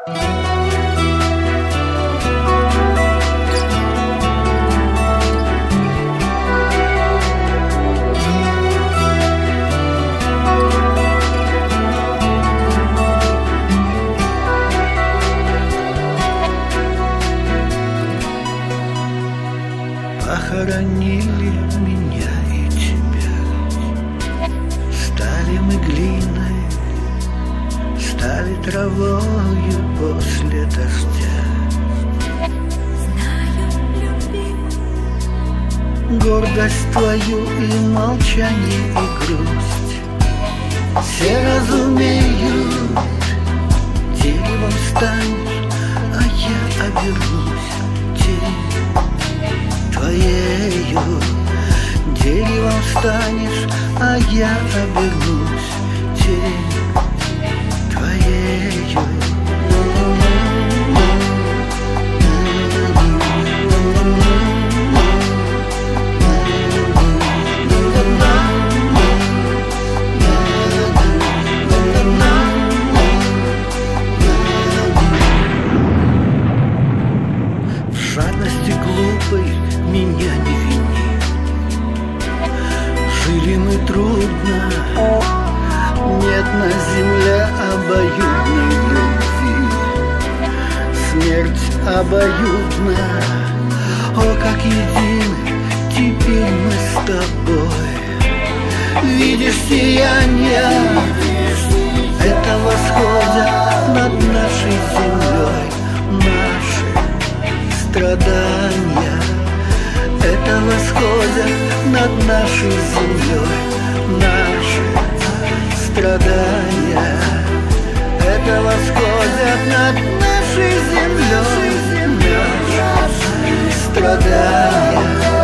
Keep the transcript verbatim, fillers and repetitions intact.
Похоронили меня и тебя. Стали мы глиной, стали травою после дождя. Знаю, любимый, Гордость твою и молчание, и грусть все разумеют. Деревом станешь, а я обернусь тенью твоею. Деревом станешь, а я обернусь тенью твоею. В жадности глупой меня не вини. Жили мы трудно, нет на земле обоюдной любви. Смерть обоюдна, о, как едины теперь мы с тобой. Видишь сияние, это восходят над нашей землей. Наши страдания, это восходят над нашей землей. Наши страдания, это восходят над нашей землей. Наши страдания.